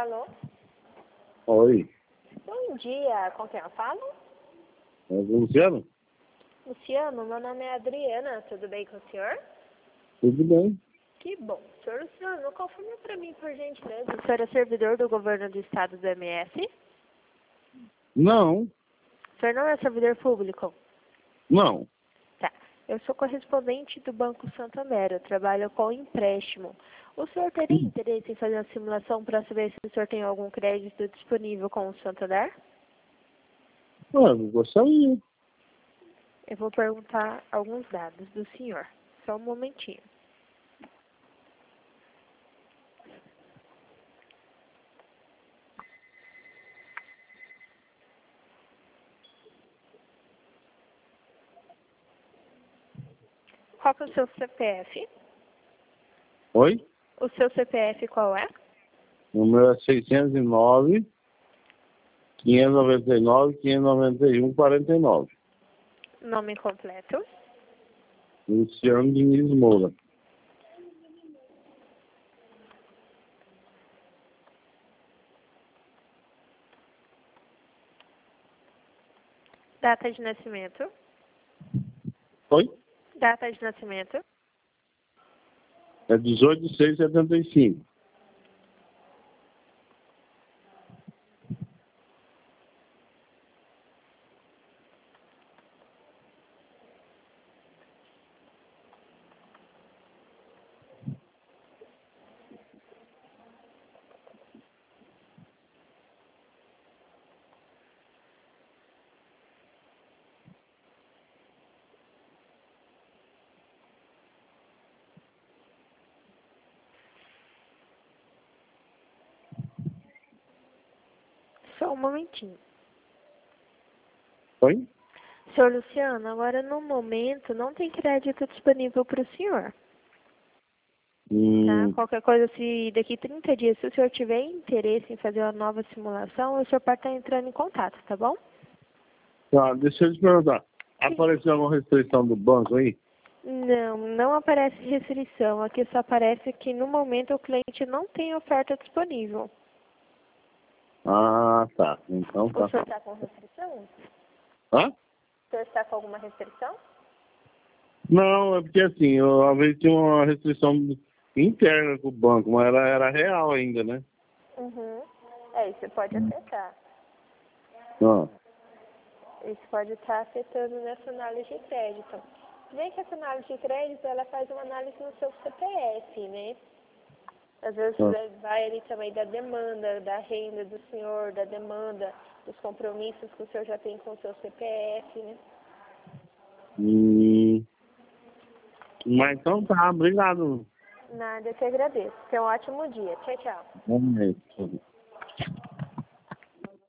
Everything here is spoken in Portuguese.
Alô? Oi, Bom dia, com quem eu falo? é o Luciano? Luciano, meu nome é Adriana, tudo bem com o senhor? Tudo bem? Que bom. Senhor Luciano, confirme para mim, por gentileza, o senhor é servidor do governo do estado do MS? Não, O senhor não é servidor público? não. Tá. Eu sou correspondente do Banco Santander, eu trabalho com empréstimo. O senhor teria interesse em fazer uma simulação para saber se o senhor tem algum crédito disponível com o Santander? Eu gostaria. Eu vou perguntar alguns dados do senhor. Só um momentinho. Qual que é o seu CPF? Oi? O seu CPF qual é? O meu é 609, 599, 591, 49. Nome completo? Luciano Diniz Moura. Data de nascimento? Oi? Data de nascimento? É 18/6/75. Só um momentinho. Oi? Senhor Luciano, agora no momento não tem crédito disponível para o senhor. Tá? Qualquer coisa, se daqui 30 dias, se o senhor tiver interesse em fazer uma nova simulação, o senhor pode estar entrando em contato, tá bom? Tá, deixa eu te perguntar. Apareceu alguma restrição do banco aí? Não, não aparece restrição. Aqui só aparece que no momento o cliente não tem oferta disponível. Ah, tá. Então O tá. senhor está com restrição? Hã? O senhor está com alguma restrição? Não, é porque assim, eu, às vezes tinha uma restrição interna com o banco, mas ela era real ainda, né? Uhum. É, isso pode afetar. Ah. Isso pode estar afetando nessa análise de crédito. Vem que essa análise de crédito, ela faz uma análise no seu CPF, né? Às vezes vai ali também da demanda, da renda do senhor, da demanda, dos compromissos que o senhor já tem com o seu CPF, né? Mas então tá, obrigado. Nada, eu que agradeço. Tenha um ótimo dia. Tchau, tchau. Vamos ver.